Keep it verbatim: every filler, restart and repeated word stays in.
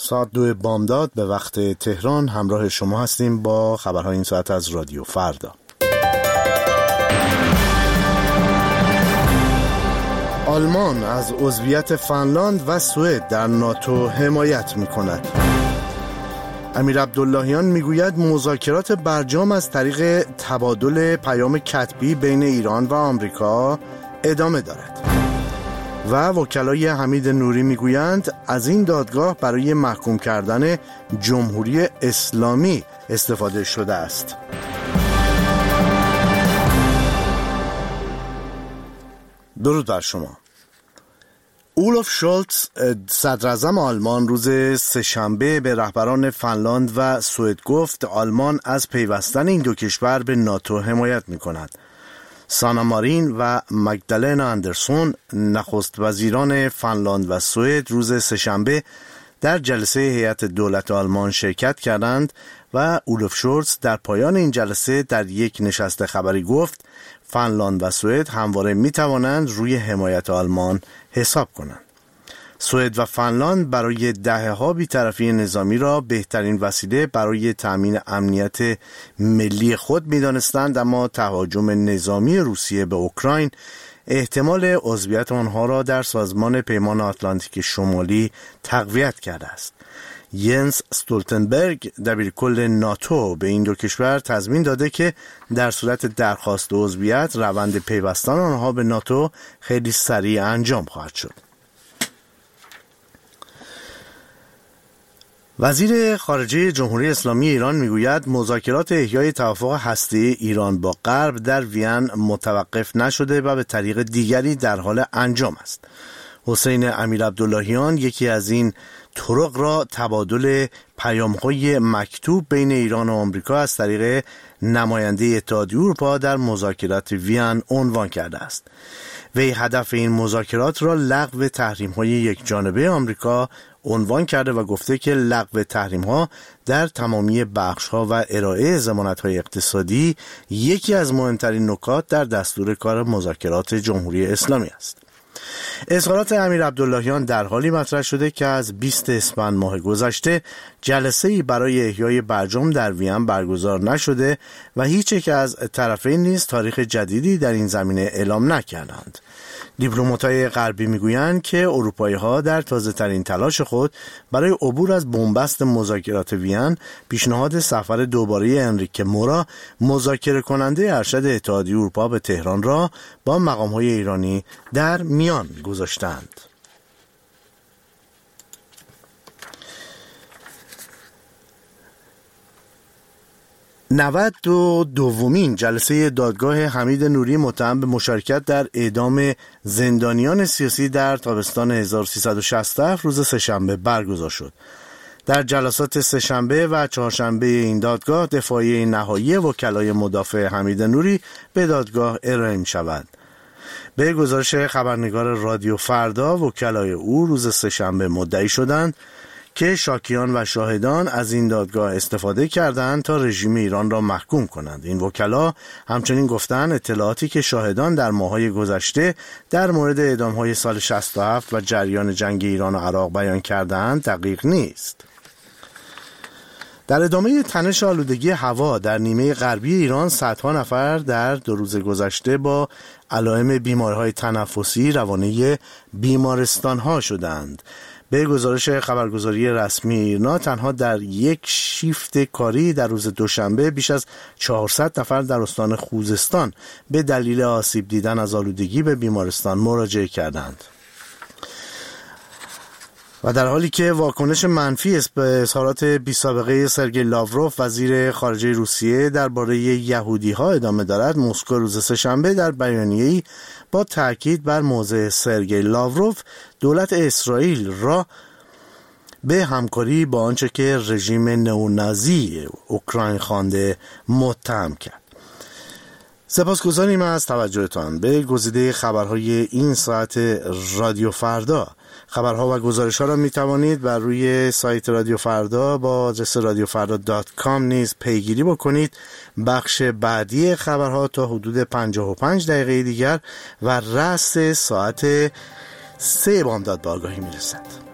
ساعت دو بامداد به وقت تهران همراه شما هستیم با خبرهای این ساعت از رادیو فردا. آلمان از عضویت فنلاند و سوئد در ناتو حمایت می‌کند. امیر عبداللهیان میگوید مذاکرات برجام از طریق تبادل پیام کتبی بین ایران و آمریکا ادامه دارد. و وکلای حمید نوری میگویند از این دادگاه برای محکوم کردن جمهوری اسلامی استفاده شده است. درود بر شما. اولوف شولتز صدراعظم آلمان روز سه‌شنبه به رهبران فنلاند و سوئد گفت آلمان از پیوستن این دو کشور به ناتو حمایت می‌کند. سانا مارین و مگدالنا اندرسون نخست وزیران فنلاند و سوئد روز سه‌شنبه در جلسه هیئت دولت آلمان شرکت کردند و اولوف شولتز در پایان این جلسه در یک نشست خبری گفت فنلاند و سوئد همواره می توانند روی حمایت آلمان حساب کنند. سوئد و فنلاند برای دهه‌ها بی‌طرفی نظامی را بهترین وسیله برای تأمین امنیت ملی خود می‌دانستند، اما تهاجم نظامی روسیه به اوکراین احتمال عضویت آنها را در سازمان پیمان آتلانتیک شمالی تقویت کرده است. ینس استولتنبرگ دبیرکل ناتو به این دو کشور تضمین داده که در صورت درخواست عضویت روند پیوستن آنها به ناتو خیلی سریع انجام خواهد شد. وزیر خارجه جمهوری اسلامی ایران میگوید مذاکرات احیای توافق هسته‌ای ایران با غرب در وین متوقف نشده و به طریق دیگری در حال انجام است. حسین امیر عبداللهیان یکی از این طرق را تبادل پیام‌های مکتوب بین ایران و آمریکا از طریق نماینده اتحادیه اروپا در مذاکرات وین عنوان کرده است. وی هدف این مذاکرات را لغو تحریم‌های یکجانبه آمریکا عنوان کرده و گفته که لغو تحریم‌ها در تمامی بخش‌ها و ارائه ضمانت‌های اقتصادی یکی از مهمترین نکات در دستور کار مذاکرات جمهوری اسلامی است. اظهارات امیر عبداللهیان در حالی مطرح شده که از بیست اسفند ماه گذشته جلسه‌ای برای احیای برجام در وین برگزار نشده و هیچ یک از طرفین نیز تاریخ جدیدی در این زمینه اعلام نکردند. دیپلمات‌های غربی میگویند که اروپایی‌ها در تازه‌ترین تلاش خود برای عبور از بنبست مذاکرات وین پیشنهاد سفر دوباره انریکه مورا مذاکره کننده ارشد اتحادیه اروپا به تهران را با مقام‌های ایرانی در میان گذاشتند. نود و دومین جلسه دادگاه حمید نوری متهم به مشارکت در اعدام زندانیان سیاسی در تابستان هزار و سیصد و شصت و هفت روز سه‌شنبه برگزار شد. در جلسات سه‌شنبه و چهارشنبه این دادگاه دفاعیه نهایی وکلای مدافع حمید نوری به دادگاه ارائه می شود. به گزارش خبرنگار رادیو فردا وکلای او روز سه‌شنبه مدعی شدند که شاکیان و شاهدان از این دادگاه استفاده کردند تا رژیم ایران را محکوم کنند. این وکلا همچنین گفتند اطلاعاتی که شاهدان در ماه‌های گذشته در مورد اعدام‌های سال شصت و هفت و جریان جنگ ایران و عراق بیان کردند دقیق نیست. در ادامه تنش آلودگی هوا در نیمه غربی ایران صدها نفر در دو روز گذشته با علائم بیماری‌های تنفسی روانه بیمارستان‌ها شدند. به گزارش خبرگزاری رسمی ایرنا تنها در یک شیفت کاری در روز دوشنبه بیش از چهارصد نفر در استان خوزستان به دلیل آسیب دیدن از آلودگی به بیمارستان مراجعه کردند. و در حالی که واکنش منفی به اظهارات بی‌سابقه سرگئی لاوروف وزیر خارجه روسیه درباره یهودی‌ها ادامه دارد، مسکو روز سه‌شنبه در بیانیه‌ای با تاکید بر موضع سرگئی لاوروف دولت اسرائیل را به همکاری با آنچه که رژیم نئونازی اوکراین خوانده متهم کرد. سپاسگزاریم از توجهتان به گزیده خبرهای این ساعت رادیو فردا. خبرها و گزارش‌ها را می توانید بر روی سایت رادیو فردا با آدرس رادیو فردا دات کام نیز پیگیری بکنید. بخش بعدی خبرها تا حدود پنجاه و پنج دقیقه دیگر و رأس ساعت سه بامداد به آگاهی می رسد.